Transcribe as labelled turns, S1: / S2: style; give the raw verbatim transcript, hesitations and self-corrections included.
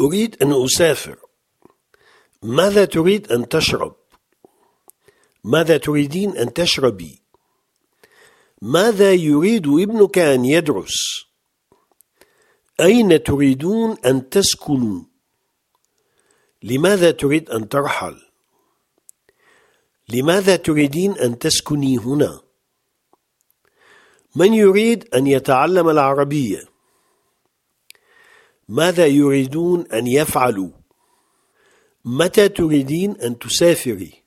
S1: أريد أن أسافر. ماذا تريد أن تشرب؟ ماذا تريدين أن تشربي؟ ماذا يريد ابنك أن يدرس؟ أين تريدون أن تسكنوا؟ لماذا تريد أن ترحل؟ لماذا تريدين أن تسكني هنا؟ من يريد أن يتعلم العربية؟ ماذا يريدون أن يفعلوا؟ متى تريدين أن تسافري؟